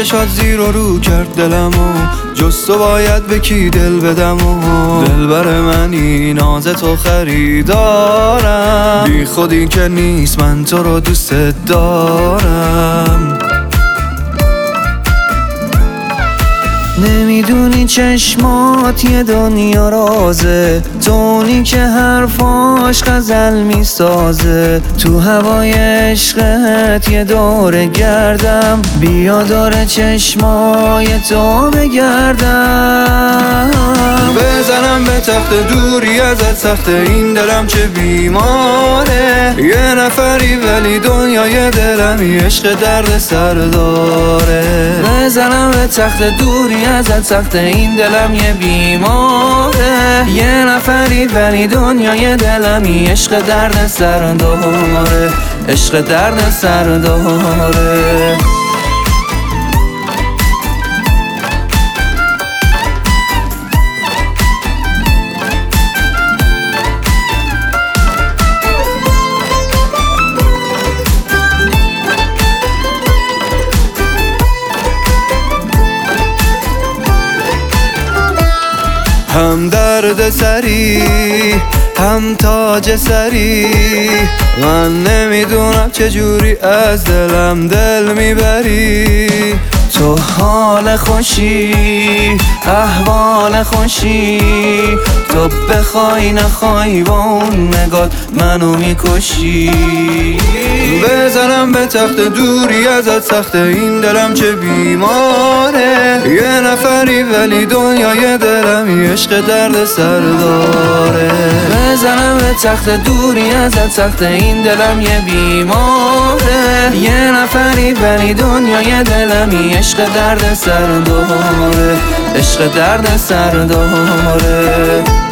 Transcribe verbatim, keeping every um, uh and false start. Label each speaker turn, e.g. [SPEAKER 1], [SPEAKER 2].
[SPEAKER 1] عشقشات زیر و رو کرد دلمو، جز تو باید به کی دل بدم و دل بر منی ناز تو خریدارم، بی خودی که نیست من تو رو دوست دارم. نمیدونی چشمات یه دنیا رازه، تونی که حرفاش غزل میسازه، تو هوای عشقت یه دور گردم، بیا دور چشمای تو بگردم. بزنم به تخت دوری ازت سخته، این دلم چه بیماره، یه نفری ولی دنیای دلمی عشق درد سر داره. بزنم به تخت دوری ازت سخته، این دلم یه بیماره، یه نفری ولی دنیای دلمی عشق درد سر داره، عشق درد سر داره. هم درد سری هم تاج سری، من نمیدونم چجوری از دلم دل میبری. تو حال خوشی احوال خوشی، تو بخوای نخوای با اون نگات منو میکشی. بزنم به تخت دوری ازت سخته، این دلم چه بیماره، یه نفری ولی دنیای دلمی عشق درد سر داره. بزنم به تخت دوری ازت سخته، این دلم یه بیماره، یه نفری ولی دنیای دلمی عشق درد سر داره، عشق درد سر داره.